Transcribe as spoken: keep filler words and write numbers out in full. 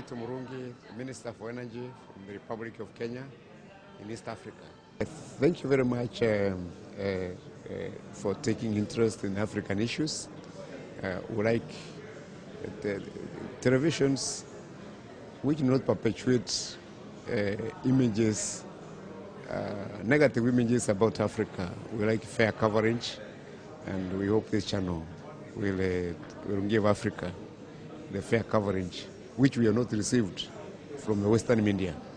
Kizito Murungi, Minister for Energy from the Republic of Kenya in East Africa. Thank you very much um, uh, uh, for taking interest in African issues. Uh, we like the, the televisions which do not perpetuate uh, images, uh, negative images about Africa. We like fair coverage, and we hope this channel will, uh, will give Africa the fair coverage which we have not received from the Western media.